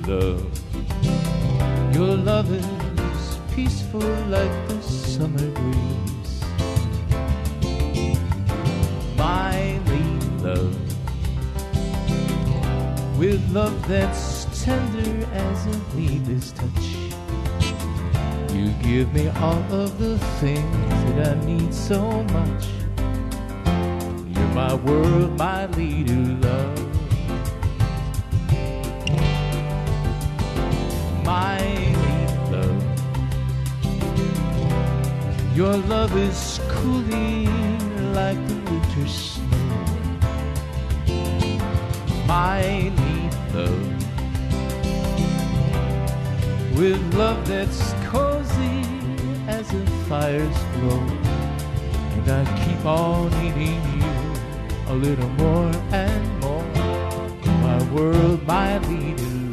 love. Your love is peaceful like the summer breeze. My love, with love that's tender as a baby's touch. You give me all of the things that I need so much. You're my world, my leader, love. My love, your love is cooling like the winter snow. My love, with love that's cozy as a fire's glow. And I keep on needing you a little more and more. My world, my leader.